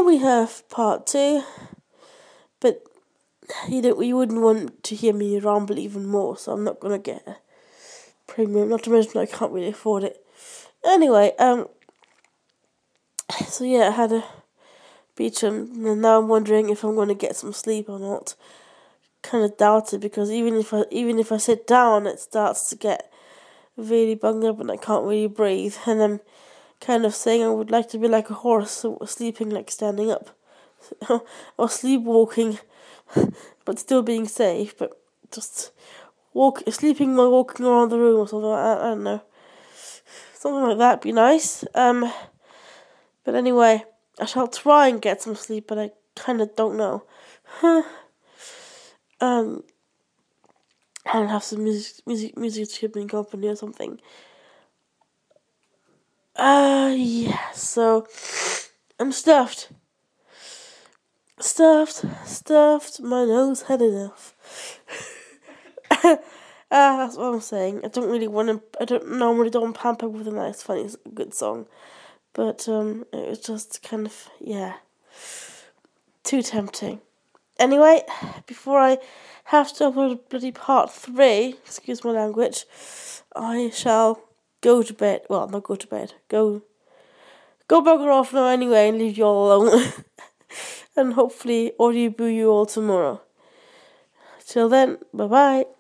probably have part 2, but you wouldn't want to hear me ramble even more, so I'm not gonna get a premium. Not to mention I can't really afford it. Anyway, so yeah, I had a beach, and now I'm wondering if I'm going to get some sleep or not. Kind of doubt it, because even if I sit down, it starts to get really bunged up and I can't really breathe. And I'm kind of saying I would like to be like a horse, sleeping like standing up, or sleepwalking, but still being safe. But just sleeping while walking around the room or something like that. I don't know, something like that would be nice. But anyway, I shall try and get some sleep, but I kind of don't know. And have some music to keep me company or something. Yeah, so I'm stuffed. My nose had enough. That's what I'm saying. I don't normally pamper with a nice, funny, good song. But, it was just kind of, too tempting. Anyway, before I have to upload bloody part 3, excuse my language, I shall go to bed. Well, not go to bed. Go bugger off now anyway and leave you all alone. And hopefully audio boo you all tomorrow. Till then, bye bye.